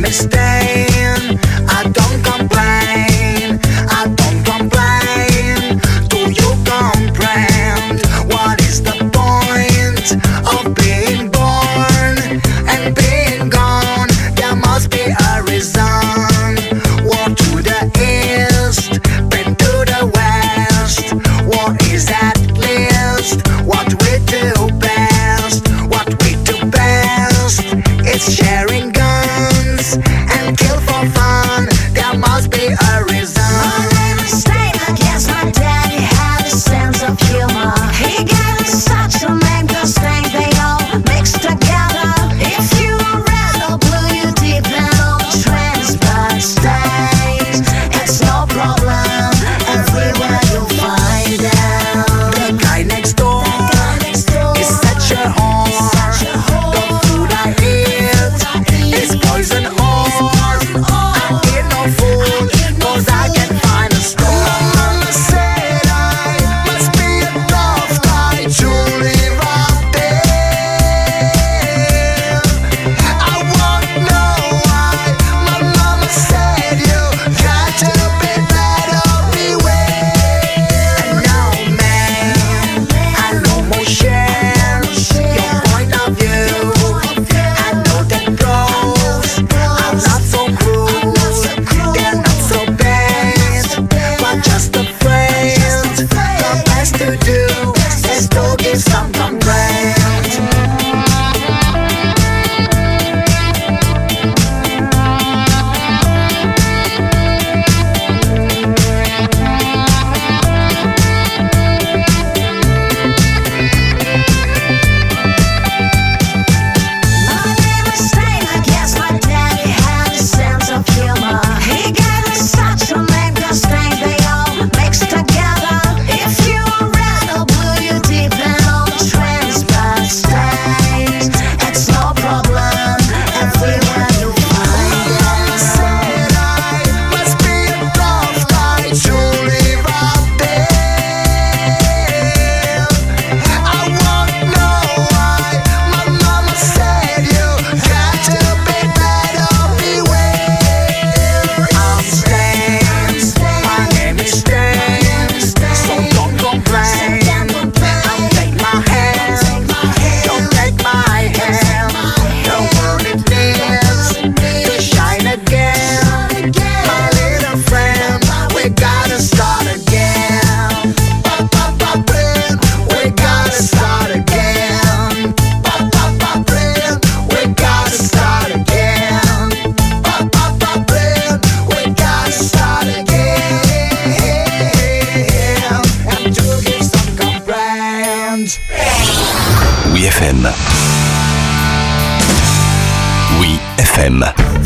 FM. Oui, FM.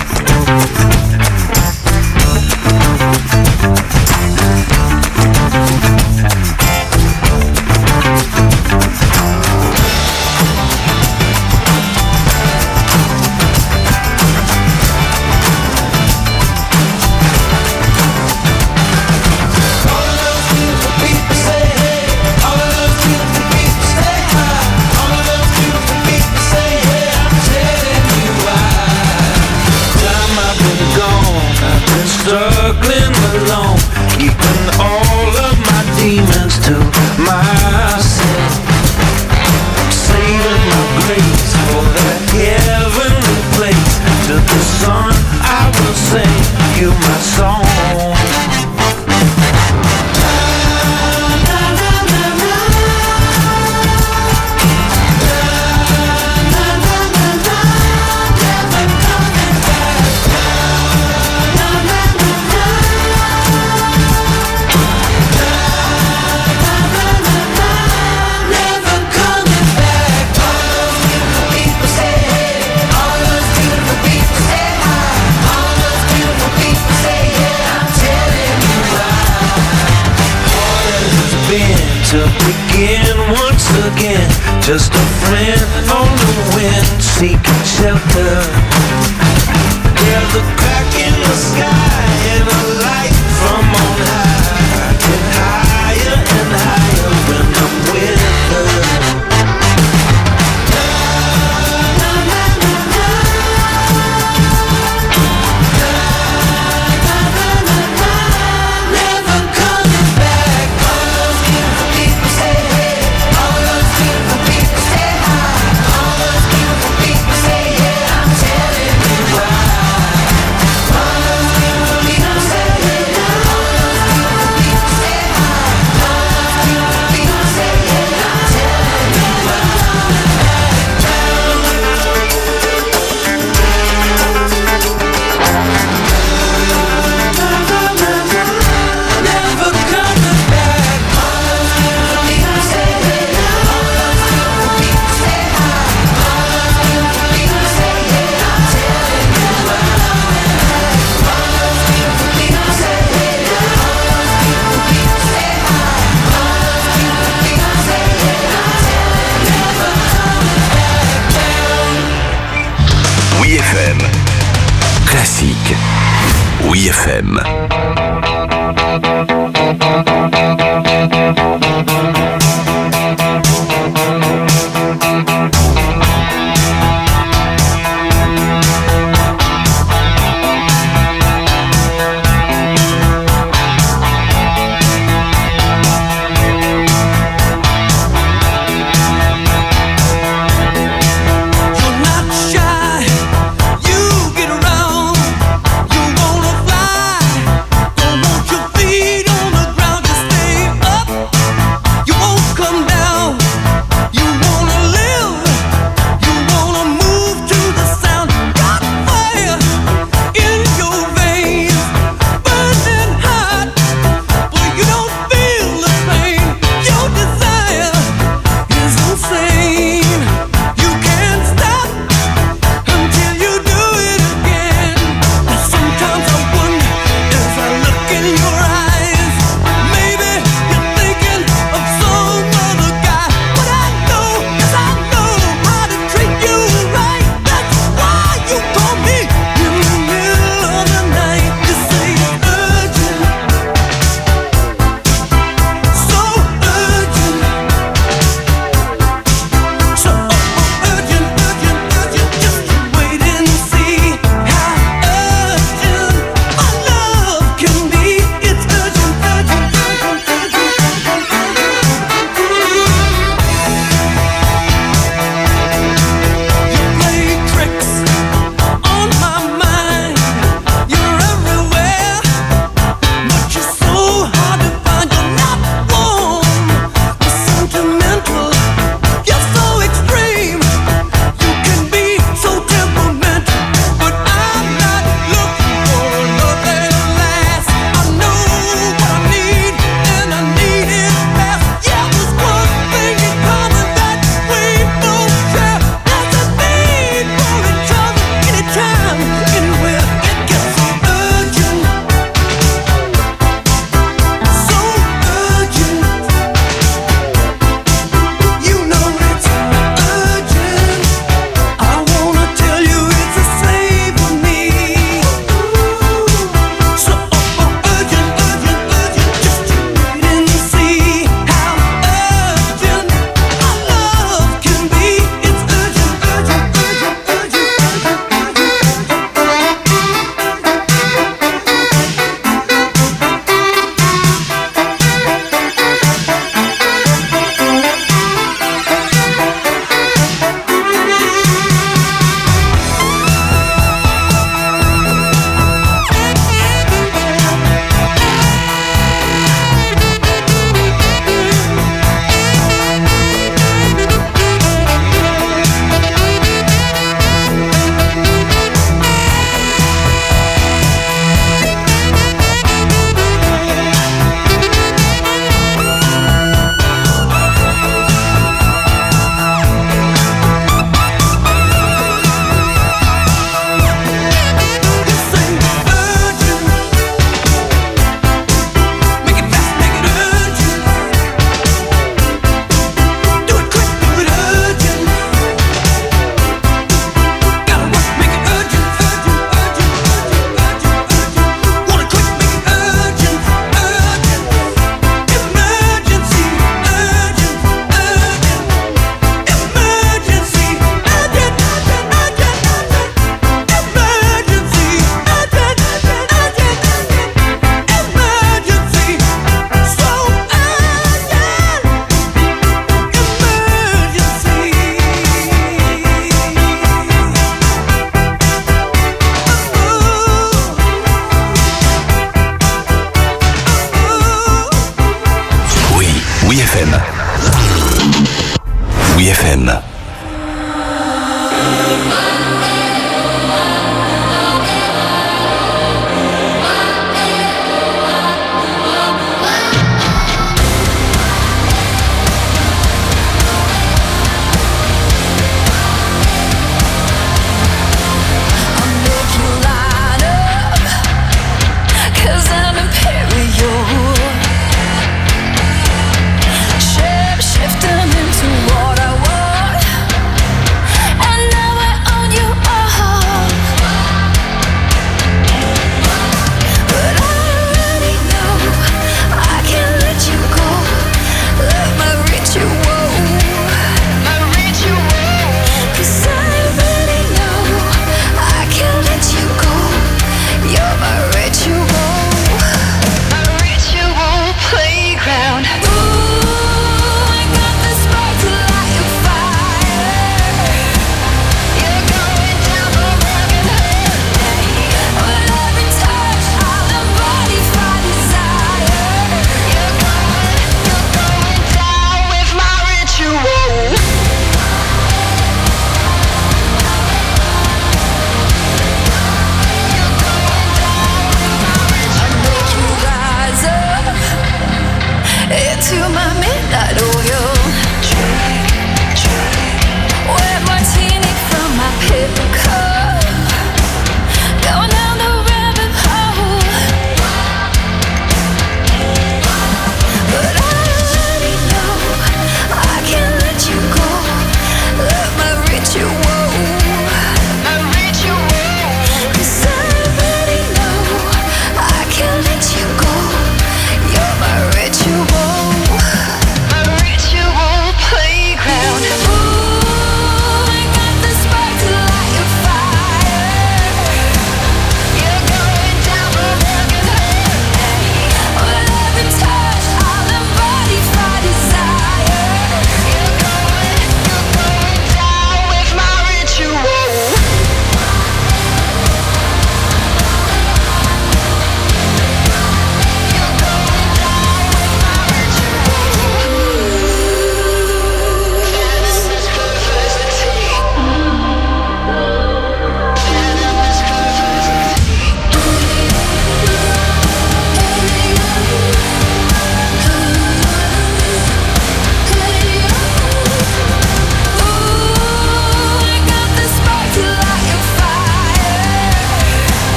Struggling alone, keeping all of my demons to myself. Saving my grace for that heavenly place. To the sun I will sing you my song. To begin once again, just a friend on the wind, seeking shelter. There's a crack in the sky and a light from on high, get higher and higher when I'm with her. FM. Classique. Oui FM. You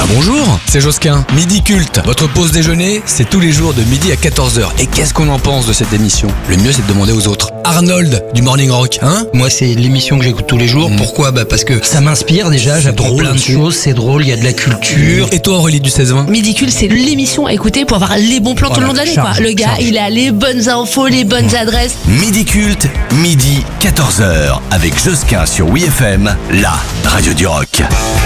Bonjour, c'est Josquin, Midi Culte. Votre pause déjeuner, c'est tous les jours de midi à 14h. Et qu'est-ce qu'on en pense de cette émission? Le mieux, c'est de demander aux autres. Arnold, du Morning Rock, hein? Moi, c'est l'émission que j'écoute tous les jours. Pourquoi? Parce que ça m'inspire déjà, j'apprends plein de choses, c'est drôle, il y a de la culture. Et toi, Aurélie du 16-20? Midi Culte, c'est l'émission à écouter pour avoir les bons plans tout le long de l'année, quoi. Le gars, il a les bonnes infos, les bonnes adresses. Midi Culte, midi 14h, avec Josquin sur WeFM, la radio du rock.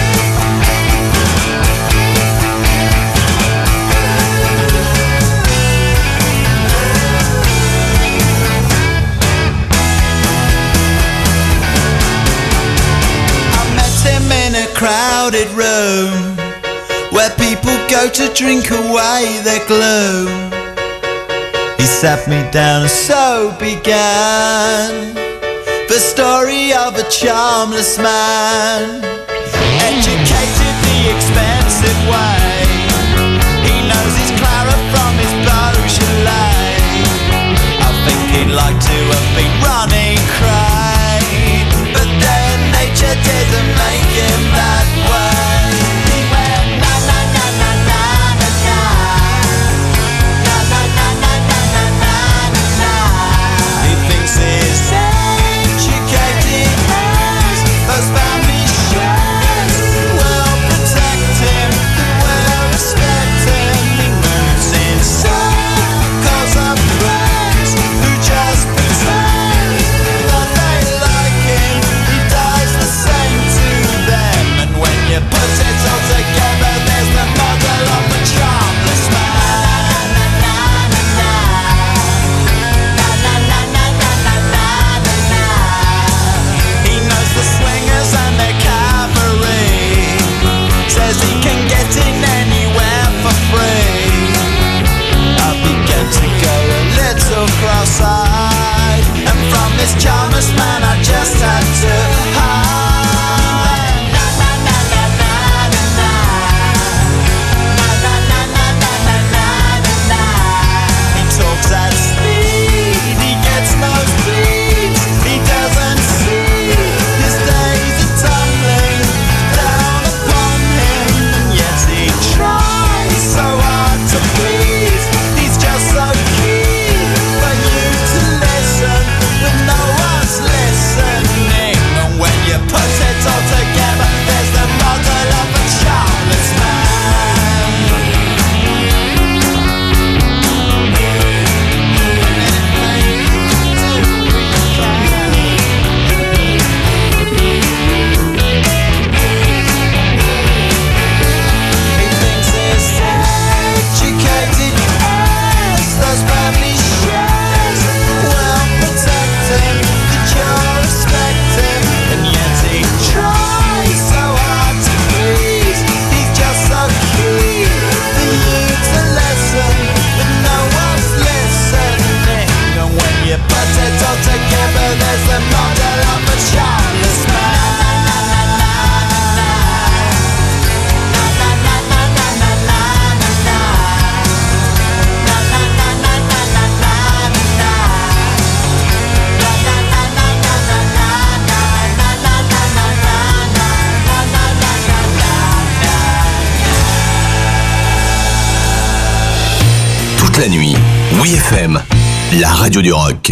Crowded room where people go to drink away their gloom. He sat me down and so began the story of a charmless man, educated the expensive way. He knows his Clara from his Beaujolais. I think he'd like to have been running cray, but then nature didn't make him that way. He went na na na na na na na, na na na na na na na na. He thinks he's educated as those family shows will protect him, will respect him. He moves in circles of friends who just pretend that they like him. He does the same to them, and when you put it all together, there's the model of a charmless man. He knows the swingers and their cabaret, says he can get in anywhere for free. I began to go a little cross-eyed, and from this charmless man I just had to hide. Na na na na na na na, na na na na na na na na. He talks at speed, he gets no speed, he doesn't see his days are tumbling down upon him, and yet he tries so hard to please. He's just so keen for you to listen when no one's listening. And when you put it all together, there's the model of a charmless man. He thinks he's educated as those family shares will protect him, that you'll respect him, and yet he tries so hard to please. He's just so keen for you to listen, but no one's listening. And when you put it all together, there's the model of a charmless man. Toute la nuit, WeFM, la radio du rock.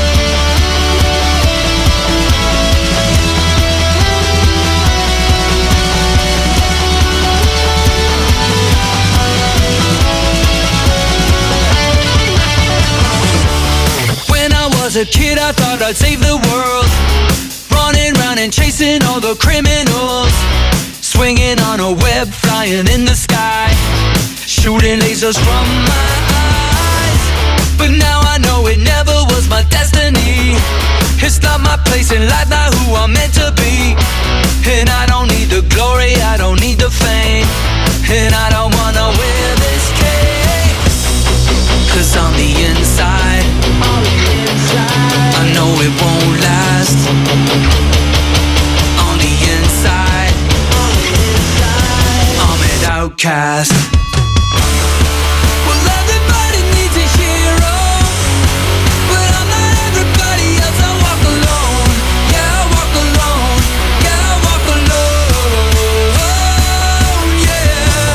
When I was a kid, I thought I'd save the world, running round and chasing all the criminals, swinging on a web, flying in the sky, shooting lasers from my eyes. But now I know it never was my destiny. It's not my place in life, not who I'm meant to be. And I don't need the glory, I don't need the fame, and I don't wanna wear this cape. 'Cause on the inside, I know it won't last. On the inside, I'm an outcast. Well, everybody needs a hero, but I'm not everybody else. I walk alone, yeah, I walk alone, yeah, I walk alone, yeah.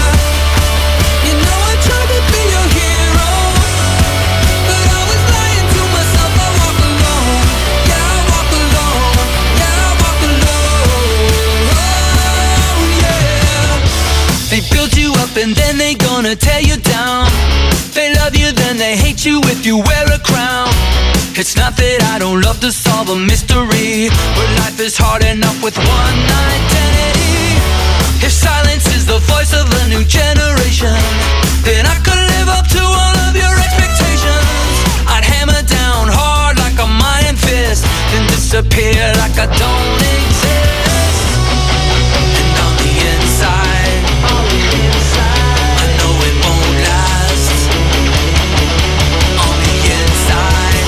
wanna tear you down. They love you, then they hate you if you wear a crown. It's not that I don't love to solve a mystery, but life is hard enough with one identity. If silence is the voice of a new generation, then I could live up to all of your expectations. I'd hammer down hard like a iron fist, then disappear like I don't exist. And on the inside, I know it won't last. On the inside,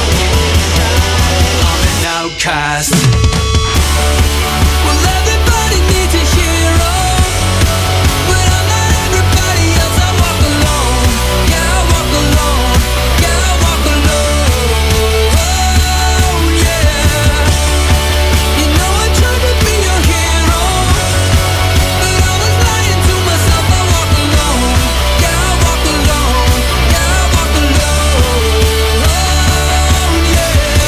I'm an outcast. Well, everybody needs a hero, but I'm not everybody else. I walk alone, yeah, I walk alone, yeah, I walk alone, oh, yeah. You know I tried to be your hero, but I was lying to myself. I walk alone, yeah, I walk alone, yeah, I walk alone, oh, yeah.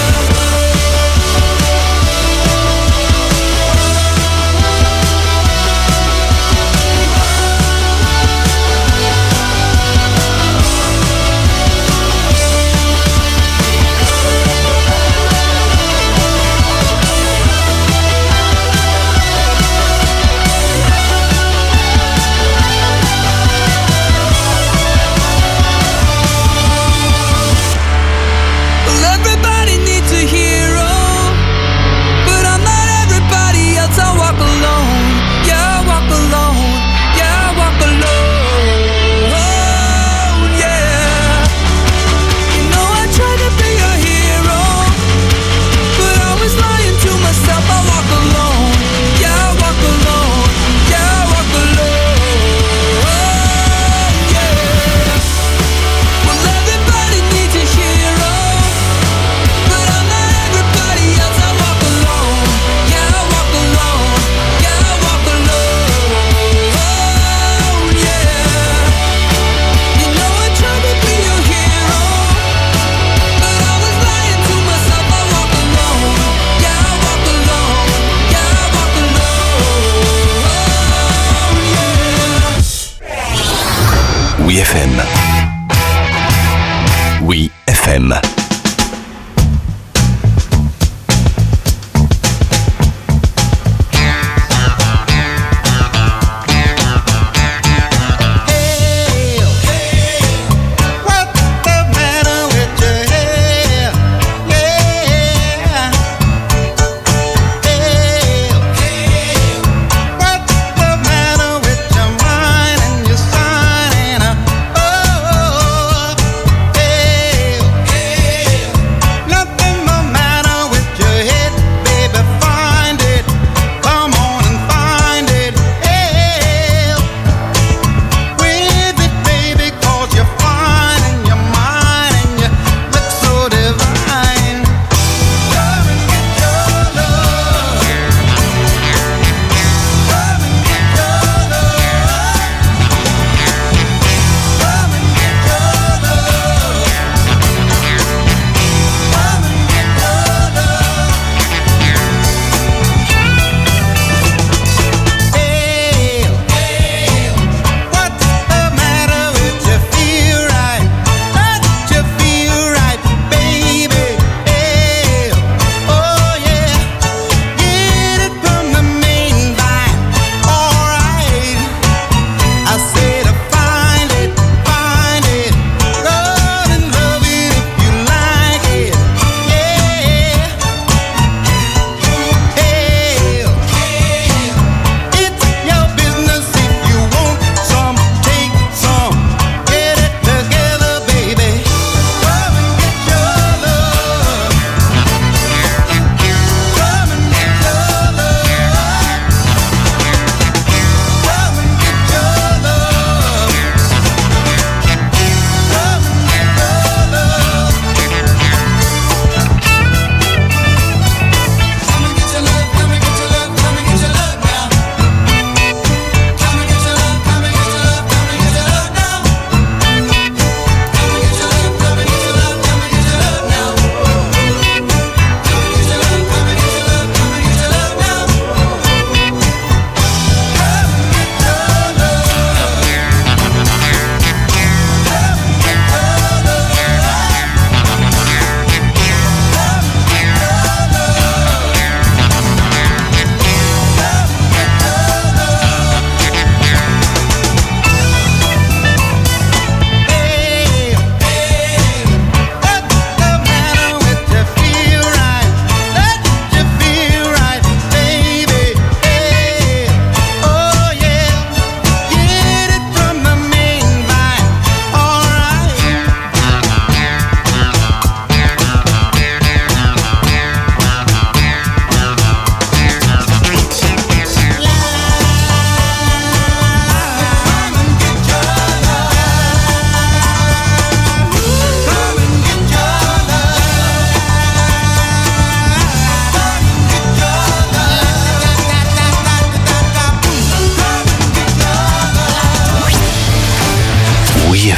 Well, everybody needs a hero, but I'm not everybody else. I walk alone, yeah, I walk alone, yeah, I walk alone, oh, yeah. You know I tried to be a hero, but I was lying to myself. I walk alone, yeah, I walk alone, yeah, I walk alone, oh, yeah. Well, everybody needs a hero, but I'm not everybody else. I walk alone, yeah, I walk alone, yeah, I walk alone, oh, yeah. You know I tried to be a hero, but I was lying to myself. I walk alone, yeah, I walk alone, yeah, I walk alone, oh, yeah. Oui FM. Oui FM. What's the matter with your hair? Yeah. What's the matter with your mind and your sign? Oh,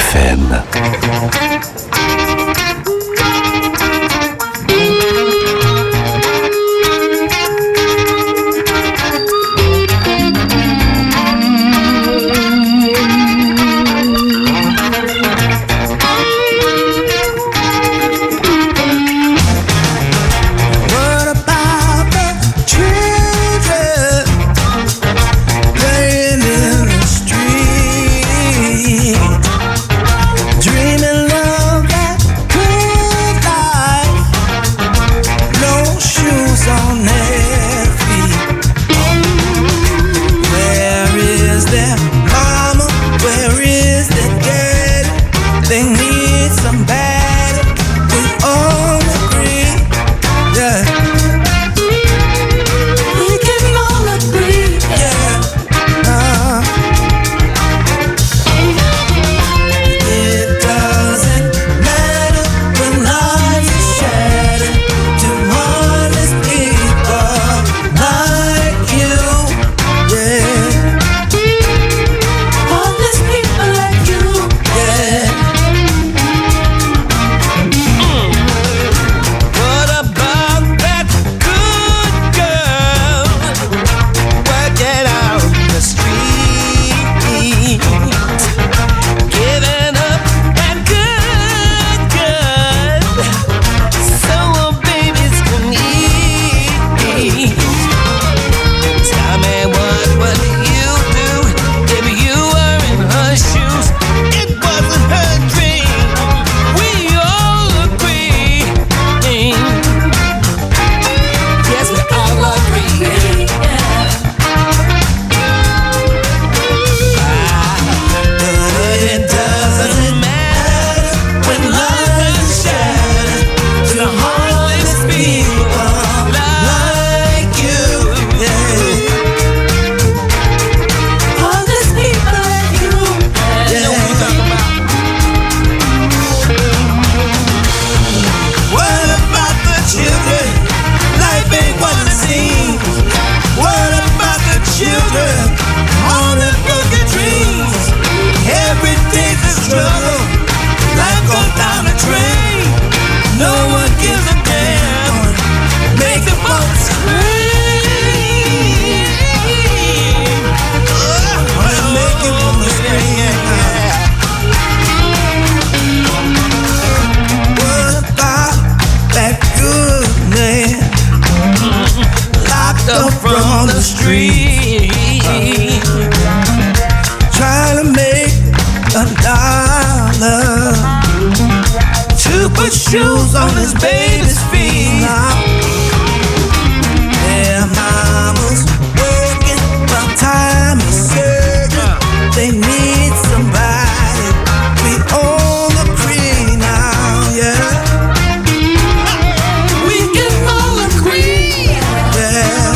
FM. Shoes on his baby's feet. Their mama's working, but time is certain. They need somebody. We all agree now, yeah. We can all agree, yeah.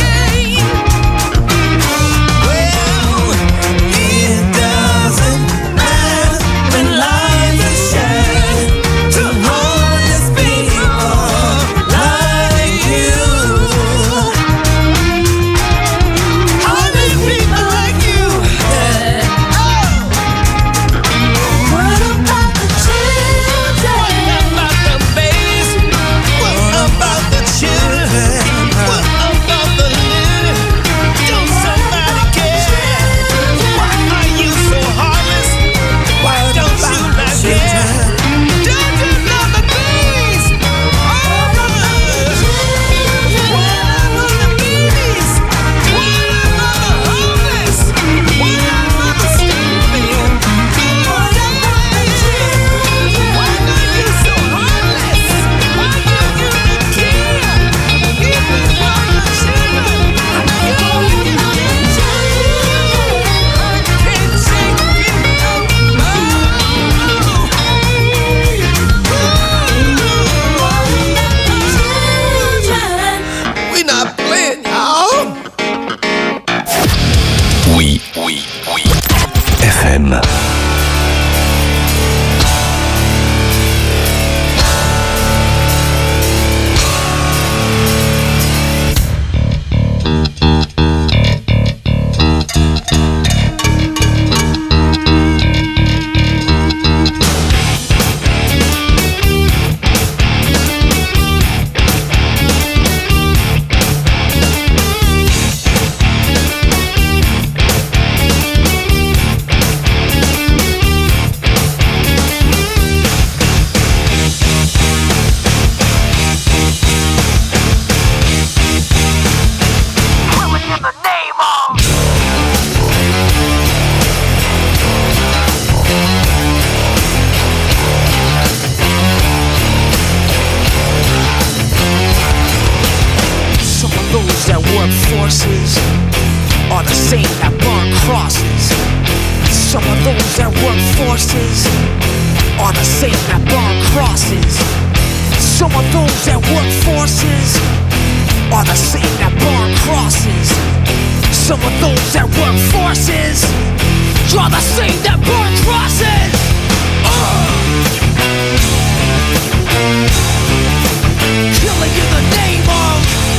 Well, it doesn't matter when life is shattered. To forces are the same that burn crosses. Some of those that work forces are the same that burn crosses. Some of those that work forces are the same that burn crosses. Some of those that work forces are the same that burn crosses. Killing in the name of.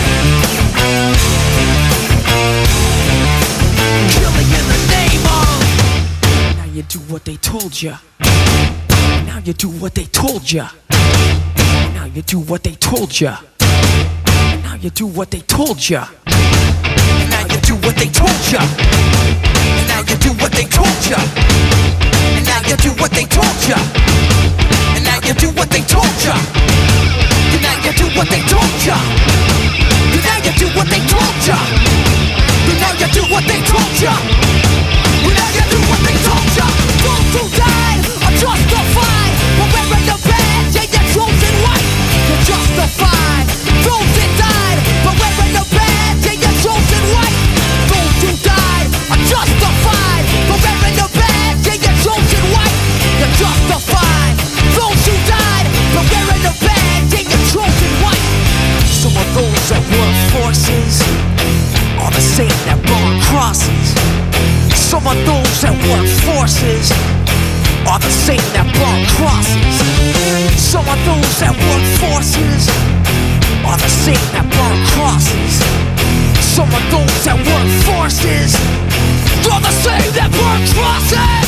Killing in the name of. Now you do what they told ya. Now you do what they told ya. Now you do what they told ya. Now you do what they told ya. Now you do what they told ya. Now you do what they told ya. And now you do what they told ya. And now you do what they told ya. And now you do what they told ya. And now you do what they told ya. And now you do what they told ya. And now you do what they told ya. Those who died are justified. But wearing the badge and your chosen white. You're justified. Those that died, but wearing the badge and your chosen white. Those who died are justified. But wearing the badge and your chosen white. You're justified. Those who died, but wearing the badge and your chosen white. Some of those that work forces are the same that burn crosses. Some of those that work forces are the same that burn crosses. Some of those that work forces are the same that burn crosses. Some of those that work forces are the same that burn crosses.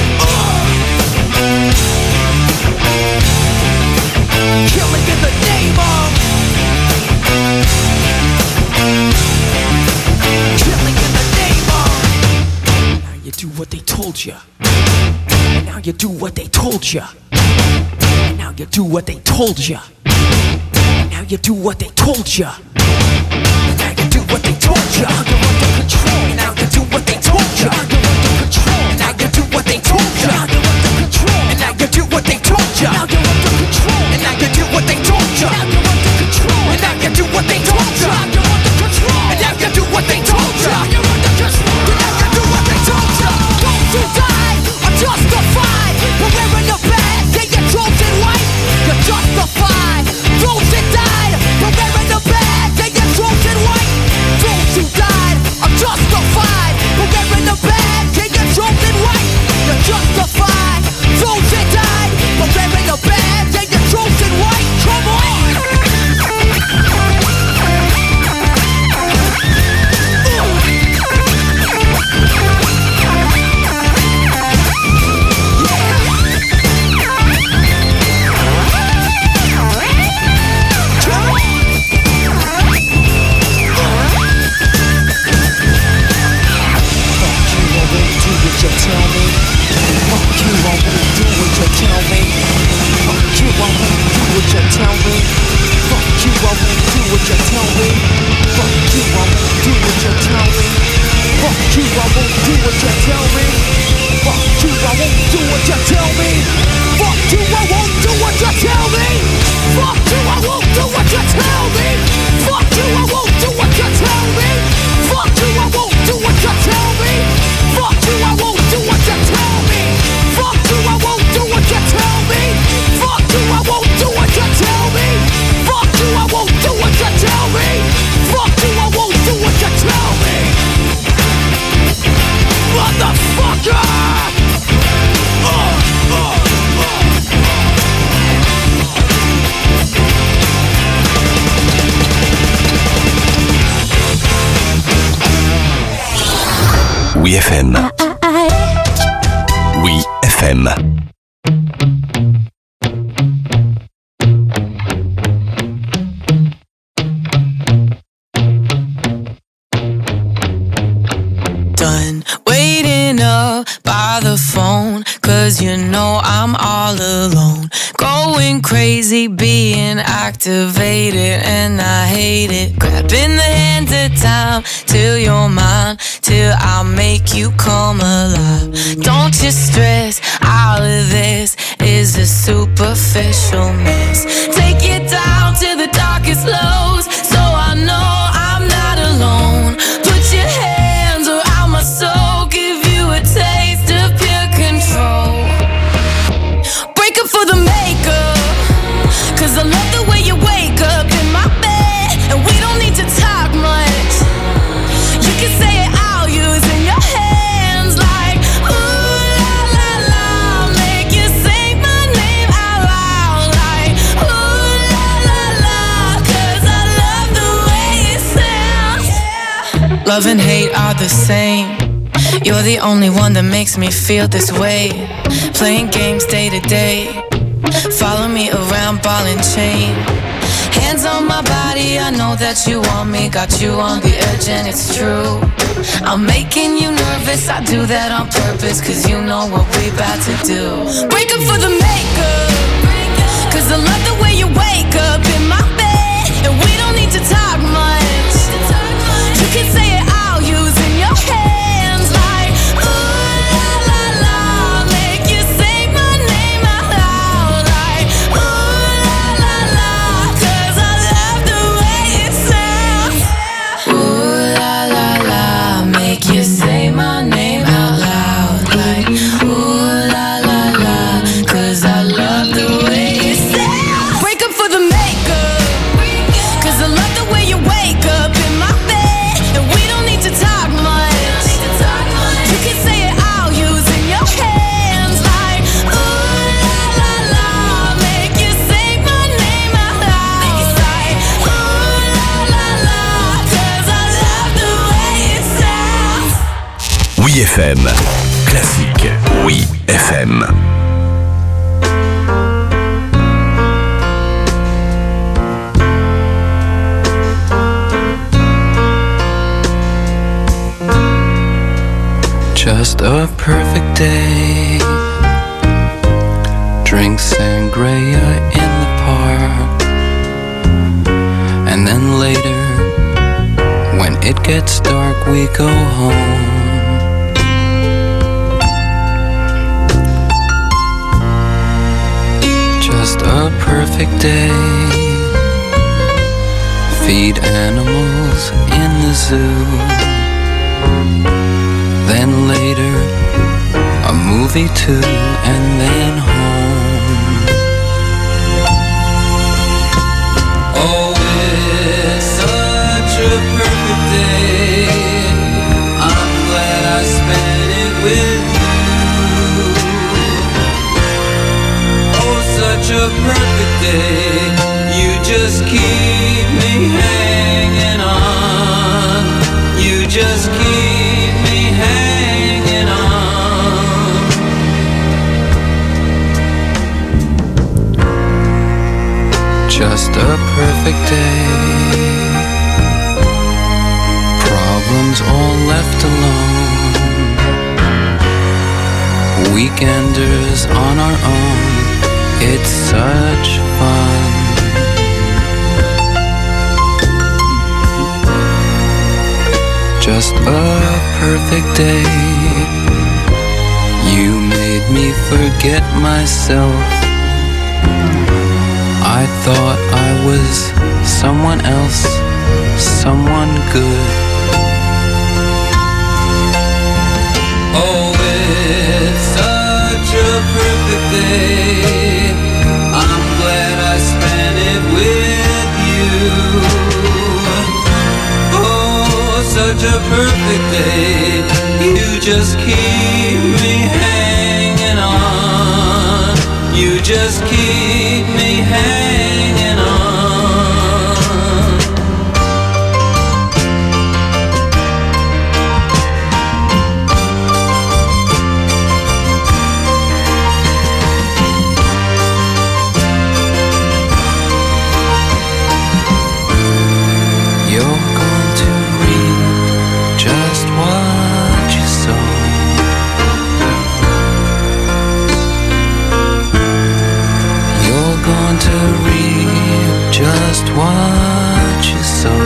Killing in the name of. Killing in the name of. Now you do what they told ya. And now you do what they told ya. And now you do what they told ya. And now you do what they told ya. And now you do what they told ya. You're under control. And now you do what they told ya. You're under control. And now you do what they told ya. You're under control. And now you do what they told ya. Now you're under control. And now you do what they told ya. Now you're under control. And now you do what they told ya. You're under control. And now you do what they told ya. You're under control. And now you do what they told ya. Those who died are justified. But wearing the badge and your chosen white. You're justified. Those that died, but wearing the badge and your chosen white. Those who died are justified. But wearing the badge and your chosen white. You're justified. Those that died, but wearing the badge and your chosen white. Come on. Oui FM. Oui FM. Done waiting up by the phone, 'cause you know I'm all alone. Going crazy, being activated, and I hate it. Grabbing the hands of time till you're mine, till I make you come alive. Don't you stress, all of this is a superficial mess. Take you down to the darkest lows, so I know I'm not alone. Love and hate are the same. You're the only one that makes me feel this way. Playing games day to day. Follow me around, ball and chain. Hands on my body, I know that you want me. Got you on the edge and it's true. I'm making you nervous, I do that on purpose. Cause you know what we about to do. Break up for the makeup. Cause I love the way you wake up in my bed. And we don't need to talk much. You can say it all using your hands. Like, ooh la la la. Make you say my name out loud. Like, ooh la la la. Cause I love the way it sounds. Ooh la la la. Make you say my name out loud. Like, ooh la la la. Cause I love the way it sounds. Break up for the makeup. Cause I love the way you wake up in my bed. And we don't need to talk much. You can say it all using your hands. Like, ooh la la la. Make you say my name out loud. Like, ooh la la la. Cause I love the way it sounds. Oui FM. Classique. Oui FM. Just a perfect day. Drink sangria in the park. And then later, when it gets dark, we go home. Just a perfect day. Feed animals in the zoo. Then later, a movie too, and then home. Oh, it's such a perfect day. I'm glad I spent it with you. Oh, such a perfect day. You just keep me hanging on. You just keep me hanging on. Just a perfect day. Problems all left alone. Weekenders on our own. It's such fun. Just a perfect day. You made me forget myself. I thought I was someone else, someone good. Oh, it's such a perfect day. I'm glad I spent it with you. Such a perfect day. You just keep me hanging on. You just keep me hanging on. You're going to reap just what you sow. You're going to reap just what you sow.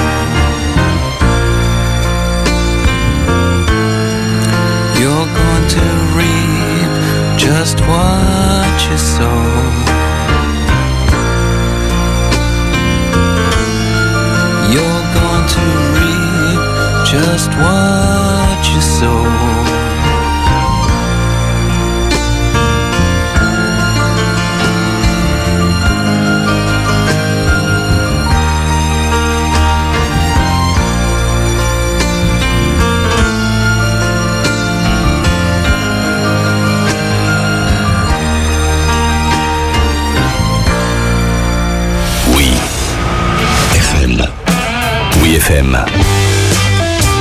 You're going to reap just what you sow. You're going to reap just what you sow. Oui FM.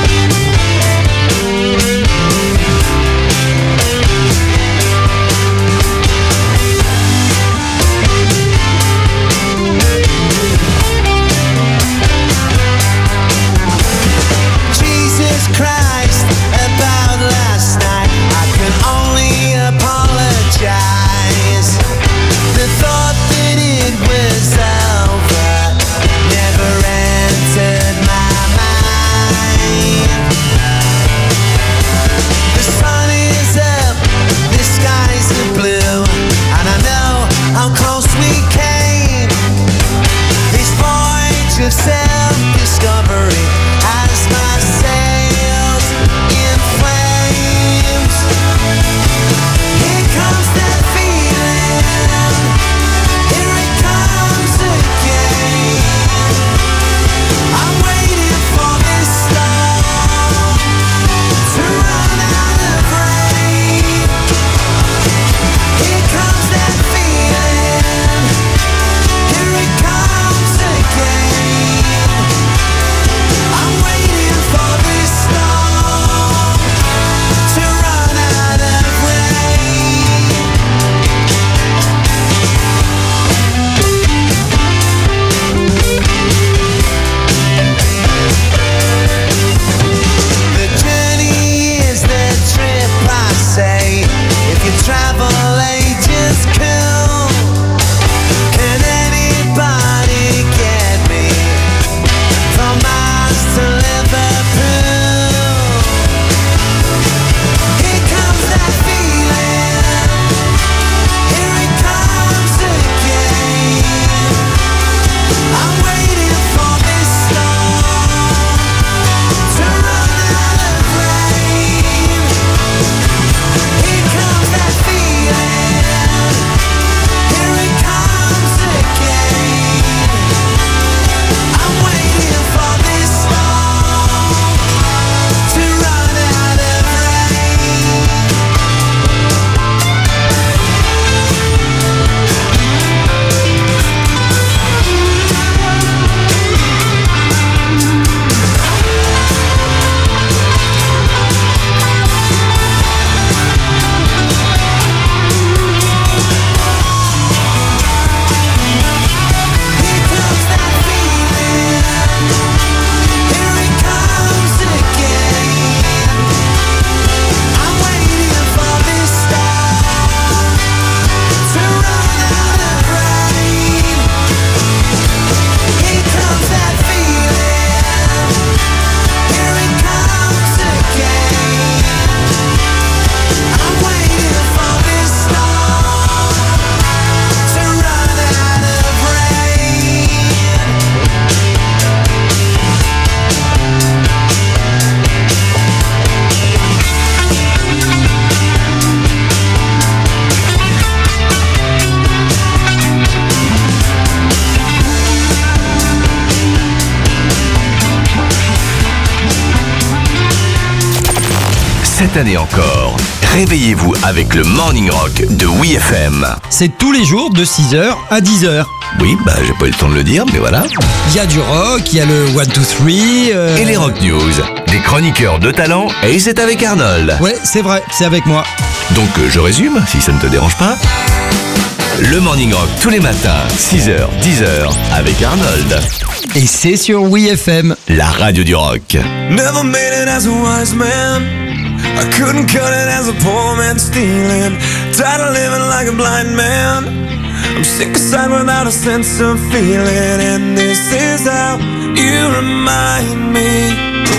cette année encore. Réveillez-vous avec le Morning Rock de WeFM. C'est tous les jours de 6h à 10h. Oui, j'ai pas eu le temps de le dire, mais voilà. Il y a du rock, il y a le 1, 2, 3. Et les Rock News, des chroniqueurs de talent, et c'est avec Arnold. Ouais, c'est vrai, c'est avec moi. Donc je résume, si ça ne te dérange pas. Le Morning Rock tous les matins, 6h, 10h, avec Arnold. Et c'est sur WeFM, la radio du rock. Never made it as a wise man. I couldn't cut it as a poor man stealing. Tired of living like a blind man. I'm sick aside without a sense of feeling. And this is how you remind me.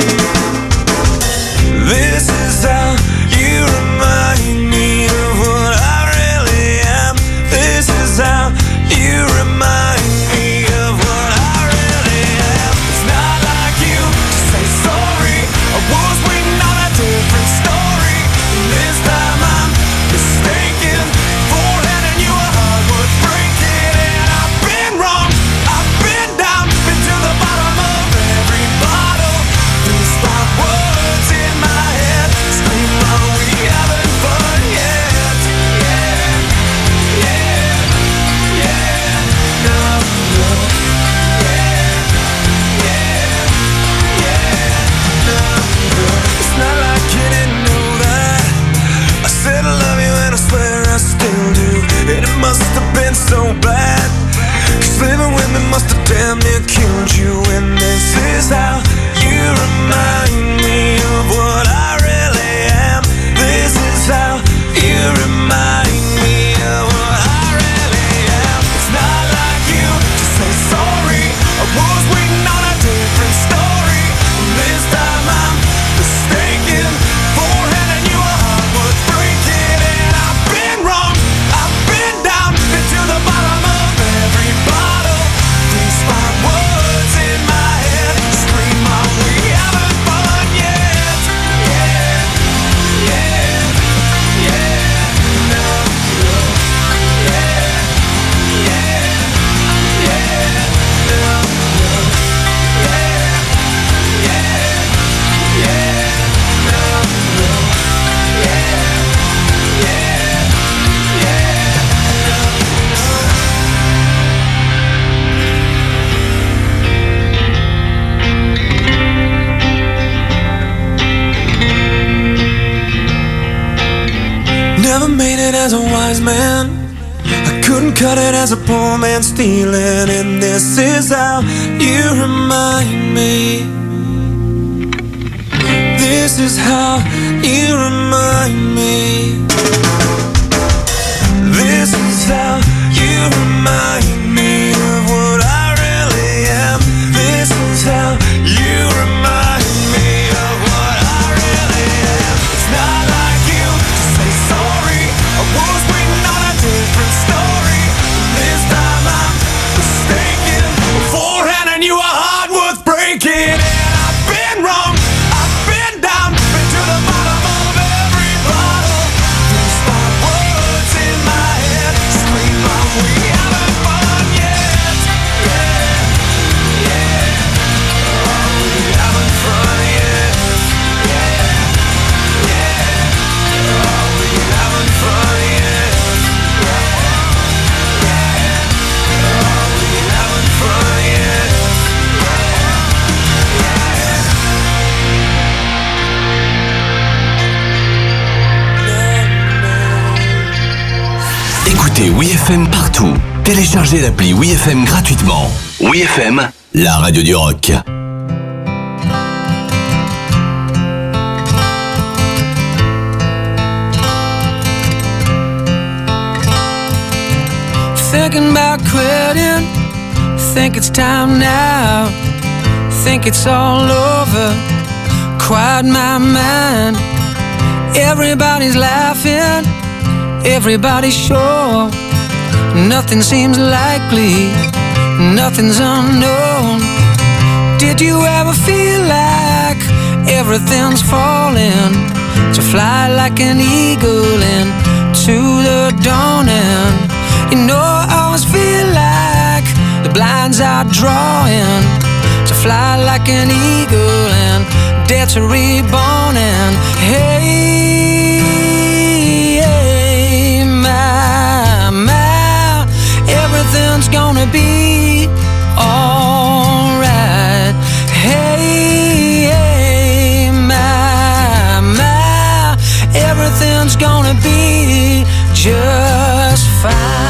This is how you remind me of what I really am. This is how you remind me of what I really am. It's not like you to say sorry. I was waiting on a different story. And this time I'm mistaken for handing you a heart worth breaking. And I've been wrong, I've been down, been to the bottom of every bottle. These five words in my head scream, are we having fun yet? Yeah, yeah, yeah, no, no, yeah, yeah, yeah, no, no. It's not like you didn't know that I said I love you and I swear I still do. And it must have been so bad, 'cause living with me must have damn near killed you. And this is how you remind me of what I really am. This is how you remind me of what I really am. It's not like you to say sorry. I was waiting on a different story. And this time I'm mistaken for handing you a heart worth breaking. And I've been wrong, I've been down, been to the bottom of every bottle. These five words in my head scream, are we having fun yet? Yeah, yeah, yeah, no, no, yeah, yeah, yeah, no, no, yeah, yeah, yeah, no, no, yeah, Never made it as a wise man. I couldn't cut it as a poor man stealing. And this is how you remind me. This is how you remind me. This is how you remind me of what I really am. This is how you remind me of what I really am. It's not like you to say sorry. I was waiting on a different story. This time I'm mistaken for handing you a heart worth breaking. And I've been wrong, I've been down, been to the bottom of every bottle. These five words in my head scream, are we having fun yet? Yeah, yeah, are we having fun yet? Yeah, yeah, are we having fun yet? Yeah, yeah, are we having fun yet? Écoutez WeFM partout. Téléchargez l'appli WeFM gratuitement. WeFM, la radio du rock. Thinking about quitting, think it's time now. Think it's all over, quiet my mind. Everybody's laughing, everybody's sure. Nothing seems likely, nothing's unknown. Did you ever feel like everything's falling? To fly like an eagle into the dawning. You know I always feel like the blinds are drawing. To fly like an eagle and dead to reborn, and hey, my, everything's gonna be alright. Hey, my, everything's gonna be just fine.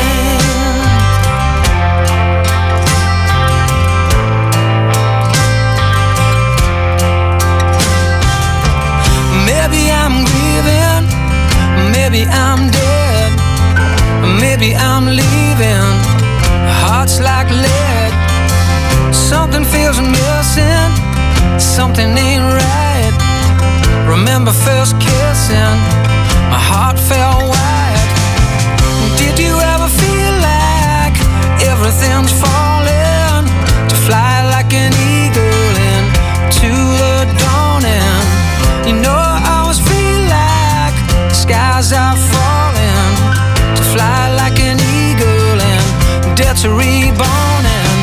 Maybe I'm grieving, maybe I'm dead, maybe I'm leaving, heart's like lead. Something feels missing, something ain't right. Remember first kissing, my heart felt wide. Did you ever feel like everything's falling? To fly like an eagle into the dawning. You know I always feel like the skies are falling. To fly like an eagle and dead to reborn. And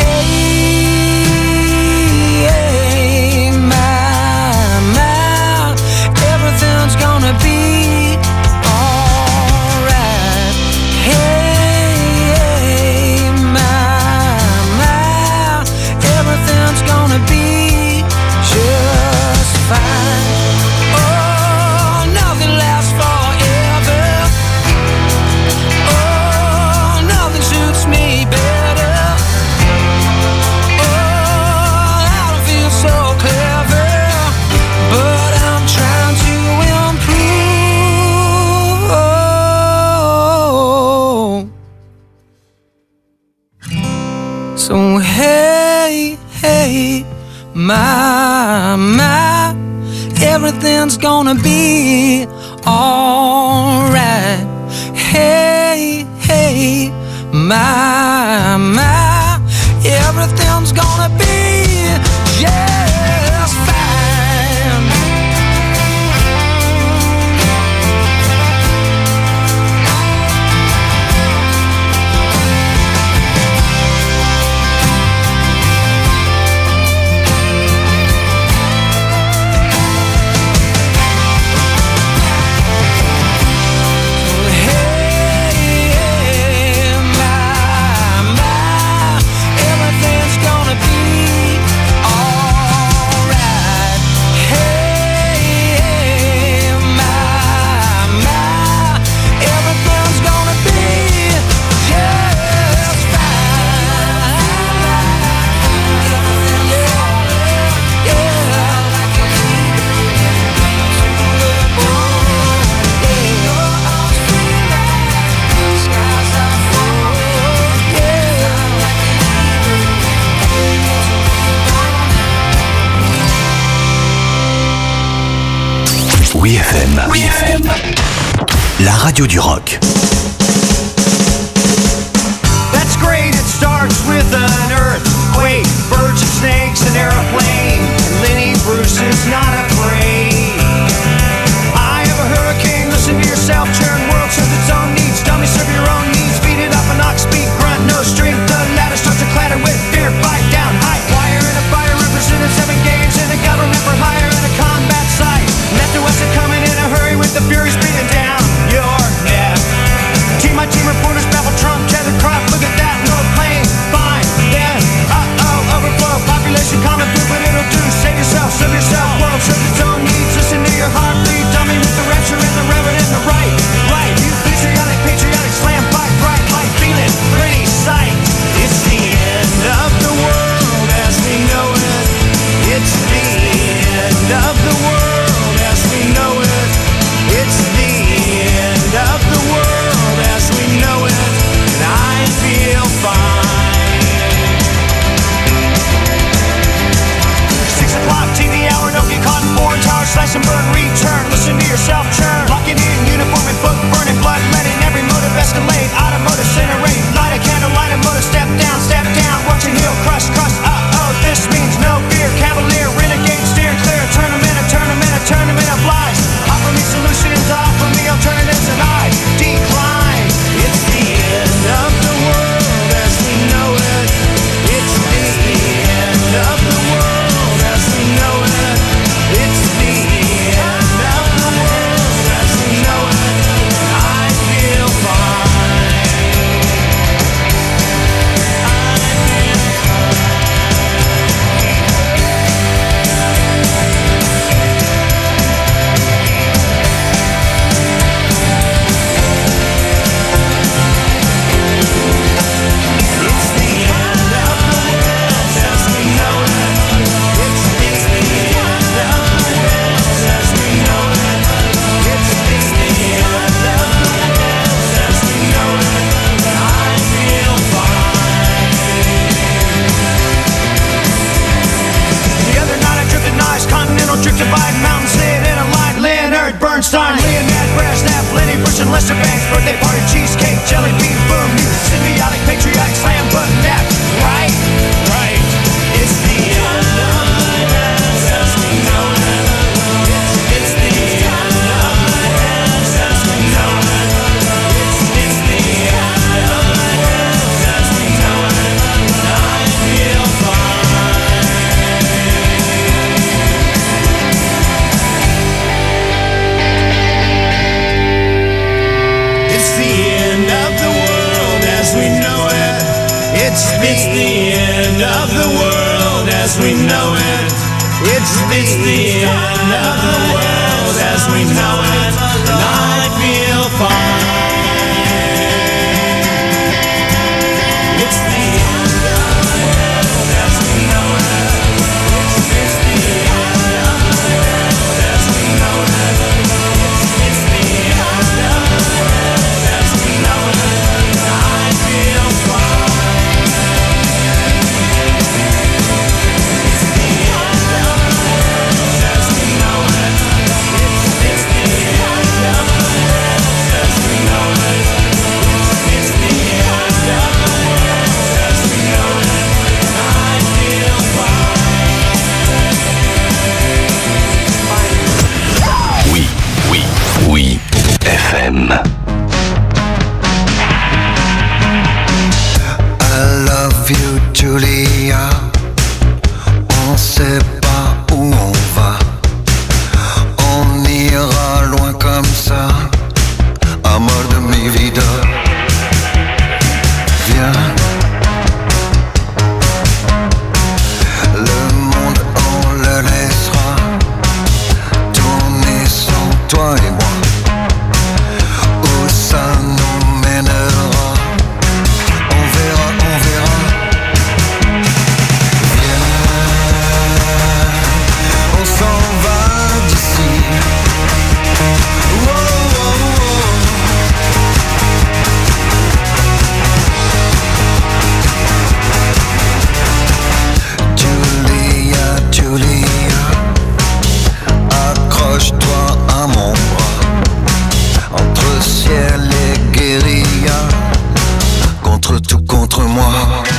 hey, my, everything's gonna be alright. Hey, my, everything's gonna be just fine. Oh, nothing lasts forever. Oh, nothing suits me better. Oh, I don't feel so clever, but I'm trying to improve. So hey, my, everything's gonna be alright. Hey, my, everything's gonna be just fine. Oui FM, la radio du rock. That's great, it starts with an earthquake, birds and snakes, an airplane, and Lenny Bruce is not afraid. I have a hurricane, listen to yourself, churn, world serves its own needs, dummy serve your own needs, beat it up an ox, speak, grunt, no strength, the ladder starts to clatter with fear, fight down, high wire in a fire, represented 7 games in a government for hire in a combat site. Metro West are coming in a hurry with the furies beating down your neck. Team by team reporters babble Trump, tether crop, look at that, no plane, fine, then, overflow, population common food, but it'll do, save yourself, serve yourself, world serves its own needs, listen to your heart bleed, dummy with the rapture and the reverend and the right, you patriotic, slam, fight, bright, light, feeling, pretty sight. It's the end of the world as we know it, it's the end of the world as we know it, it's the end of the world as we know it, and I feel fine. 6 o'clock, TV hour, don't get caught in foreign towers, slash and burn, return, listen to yourself churn, locking in, uniform and book, burning blood, letting every motive escalate, automotive incinerate, light a candle, light a motor, step down, watch your heel crush, this means no fear, cavalier, renegade, steer clear, tournament of lies, offer me solutions, offer me alternatives, and I decline. It's the end of the world as we know it, it's the end of the world as we know it, divide mountains, sit in a line. Leonard Bernstein, Leonard Brezhnev, Lenny Bruce and Lester Bangs, birthday party, cheesecake, jelly bean, boom, you symbiotic, patriotic, slam button, that, right? Right. It's the end of the world as we know it. It's the end of the world as we know it. It's the end of the world as we know it. I feel fine. It's the end of the world as we know it. It's the end of the world as we know it. It's the end of the world as we know it. And I feel fine. It's the end of the world as we know it. It's the end of the world as we know it. It's the end of the world as we know it. And I feel fine. It's the end of the world as we know it. It's the end of the world as we know it. It's the end of the world as we know it. And I feel fine. Oui, oui, oui, FM. I love you, Julia. On sait pas où on va. On ira loin comme ça. Amor de mi vida. Viens. Le monde, on le laissera tourner sans toi et moi. Où ça nous mènera, on verra, on verra. Viens, on s'en va d'ici. Oh, oh, oh. Julia, Julia, accroche-toi à mon bras. Entre ciel et guérilla, contre tout, contre moi.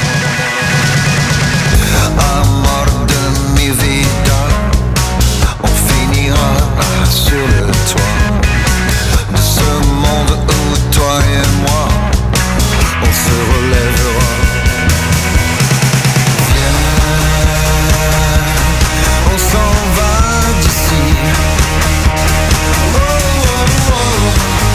Amor de mi vida, on finira sur le toit de ce monde où toi et moi, on se relèvera. Viens, on s'en va d'ici. Oh, oh, oh.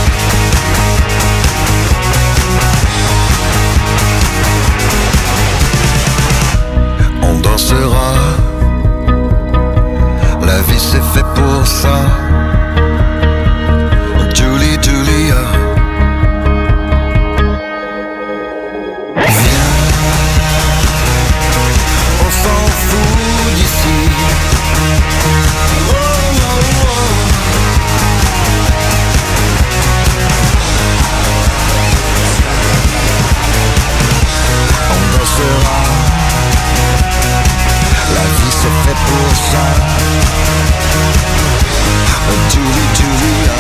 On dansera, la vie c'est fait pour ça. Julie, Julia. Viens, on s'en fout d'ici. Oh, oh, oh. On dansera, la vie c'est fait pour ça. Julie, Julia.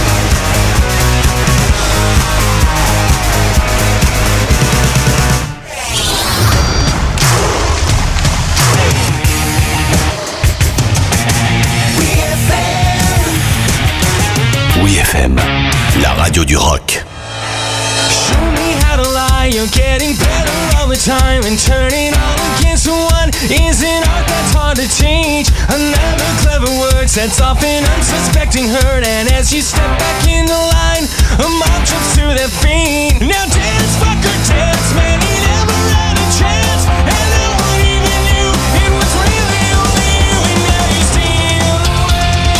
Oui FM, la radio du rock. Show me how to lie, you're getting better all the time. And turning all against one is an art that's hard to teach. Another clever word sets off an unsuspecting hurt. And as you step back in the line, a mob jumps to their feet. Now dance, fucker, dance, man.